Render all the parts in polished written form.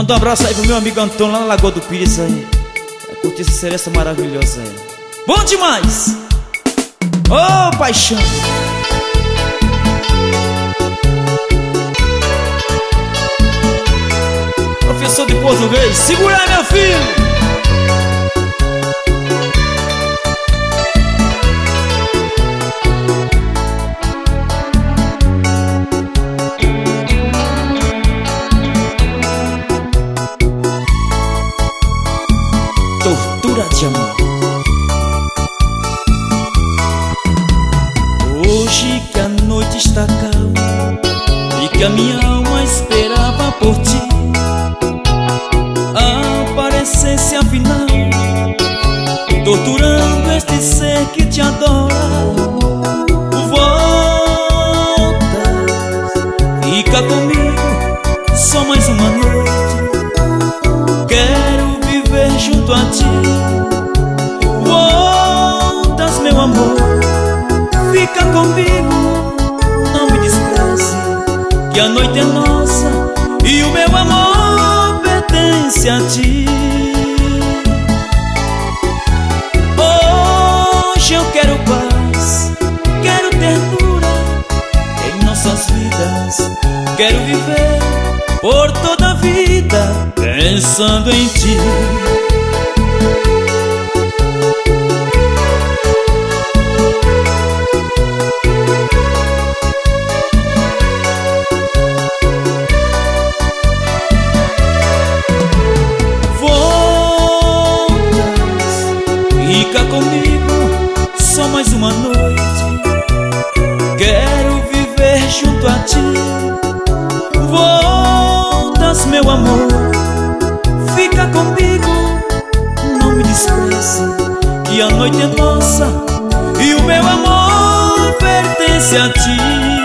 Manda um abraço aí pro meu amigo Antônio lá na Lagoa do Pires aí. Vai curtir essa seresta maravilhosa aí. Bom demais! Ô, paixão! Professor de português, segura aí, meu filho! Tortura de amor. Hoje que a noite está calma e que a minha alma esperava por ti, aparecesse afinal, torturando este ser que te adora. Volta, fica comigo só mais uma noite. Quero viver junto a ti. Voltas, meu amor, fica comigo, não me despreze, que a noite é nossa e o meu amor pertence a ti. Hoje eu quero paz, quero ternura em nossas vidas. Quero viver por toda a vida pensando em ti. Fica comigo só mais uma noite. Quero viver junto a ti. Voltas, meu amor, fica comigo, não me despreze, que a noite é nossa e o meu amor pertence a ti.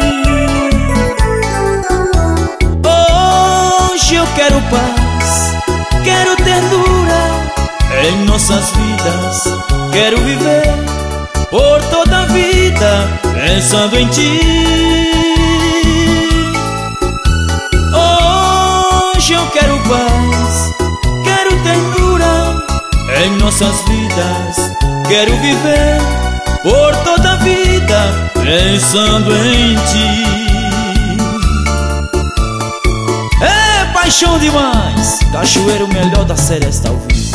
Hoje eu quero paz, quero ternura em nossas vidas. Quero viver por toda a vida pensando em ti. Hoje eu quero paz, quero ternura em nossas vidas. Quero viver por toda a vida pensando em ti. É paixão demais, Cachoeiro, melhor da Seresta ao vivo.